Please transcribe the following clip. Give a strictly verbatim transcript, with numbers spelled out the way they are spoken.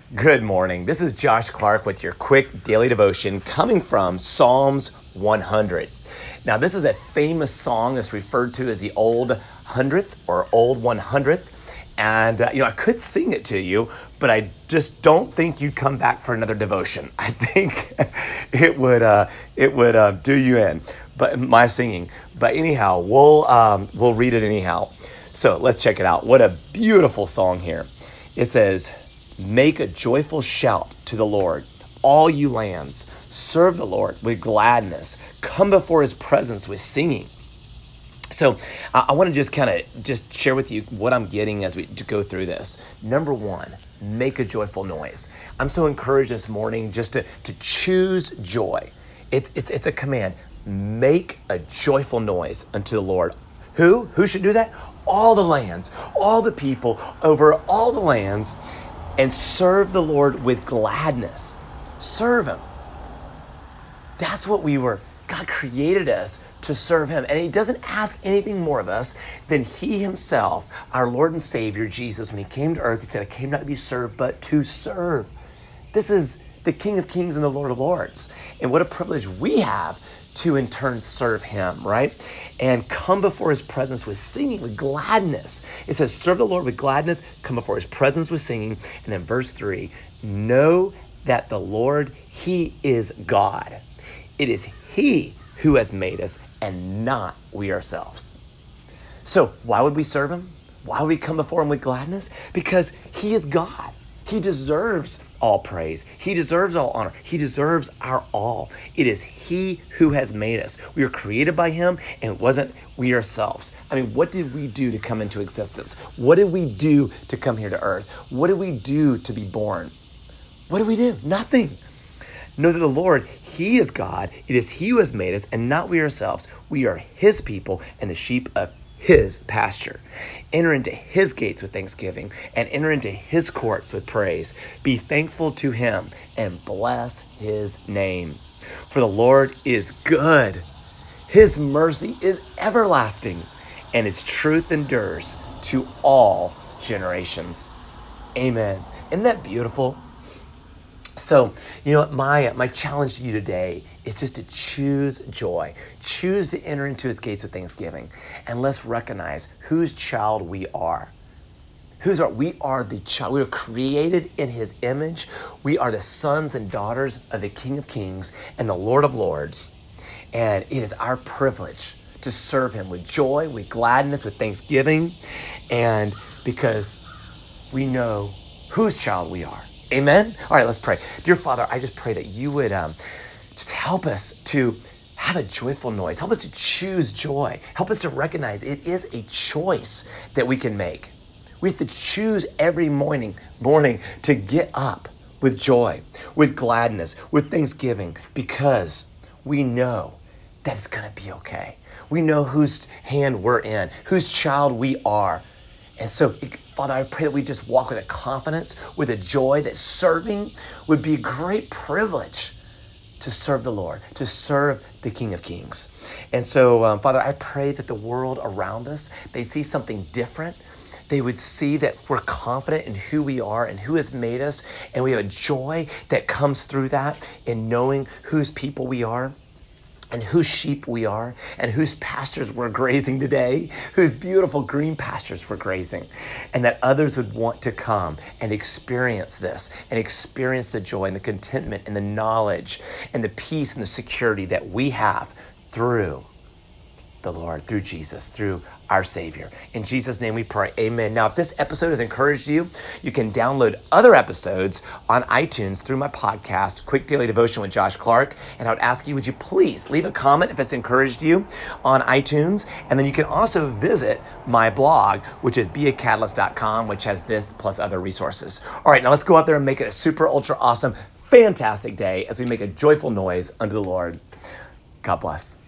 Good morning. This is Josh Clark with your quick daily devotion coming from Psalms one hundred. Now, this is a famous song that's referred to as the Old Hundredth or Old one hundredth. And, uh, you know, I could sing it to you, but I just don't think you'd come back for another devotion. I think it would uh, it would uh, do you in, but my singing. But anyhow, we'll um, we'll read it anyhow. So let's check it out. What a beautiful song here. It says, "Make a joyful shout to the Lord, all you lands. Serve the Lord with gladness. Come before his presence with singing." So I, I want to just kind of just share with you what I'm getting as we go through this. Number one, make a joyful noise. I'm so encouraged this morning just to, to choose joy. It, it, it's a command. Make a joyful noise unto the Lord. Who? Who should do that? All the lands, all the people over all the lands, and serve the Lord with gladness. Serve him. That's what we were. God created us to serve him. And he doesn't ask anything more of us than he himself, our Lord and Savior, Jesus, when he came to earth, he said, "I came not to be served, but to serve." This is the King of Kings and the Lord of Lords. And what a privilege we have to in turn serve him, right? And come before his presence with singing, with gladness. It says, serve the Lord with gladness, come before his presence with singing. And then verse three, know that the Lord, he is God. It is he who has made us and not we ourselves. So why would we serve him? Why would we come before him with gladness? Because he is God. He deserves all praise. He deserves all honor. He deserves our all. It is he who has made us. We were created by him, and it wasn't we ourselves. I mean, what did we do to come into existence? What did we do to come here to earth? What did we do to be born? What did we do? Nothing. Know that the Lord, he is God. It is he who has made us and not we ourselves. We are his people and the sheep of his pasture. Enter into his gates with thanksgiving and enter into his courts with praise. Be thankful to him and bless his name. For the Lord is good. His mercy is everlasting and his truth endures to all generations. Amen. Isn't that beautiful? So, you know what, my, my challenge to you today is just to choose joy. Choose to enter into his gates with thanksgiving. And let's recognize whose child we are. Whose are we are the child. We were created in his image. We are the sons and daughters of the King of Kings and the Lord of Lords. And it is our privilege to serve him with joy, with gladness, with thanksgiving. And because we know whose child we are. Amen? All right, let's pray. Dear Father, I just pray that you would um, just help us to have a joyful noise. Help us to choose joy. Help us to recognize it is a choice that we can make. We have to choose every morning, morning to get up with joy, with gladness, with thanksgiving, because we know that it's going to be okay. We know whose hand we're in, whose child we are. And so, Father, I pray that we just walk with a confidence, with a joy that serving would be a great privilege to serve the Lord, to serve the King of Kings. And so, um, Father, I pray that the world around us, they see something different. They would see that we're confident in who we are and who has made us. And we have a joy that comes through that in knowing whose people we are, and whose sheep we are, and whose pastures we're grazing today, whose beautiful green pastures we're grazing, and that others would want to come and experience this, and experience the joy and the contentment and the knowledge and the peace and the security that we have through the Lord, through Jesus, through our Savior. In Jesus' name we pray, amen. Now, if this episode has encouraged you, you can download other episodes on iTunes through my podcast, Quick Daily Devotion with Josh Clark. And I would ask you, would you please leave a comment if it's encouraged you on iTunes? And then you can also visit my blog, which is be a catalyst dot com, which has this plus other resources. All right, now let's go out there and make it a super, ultra awesome, fantastic day as we make a joyful noise unto the Lord. God bless.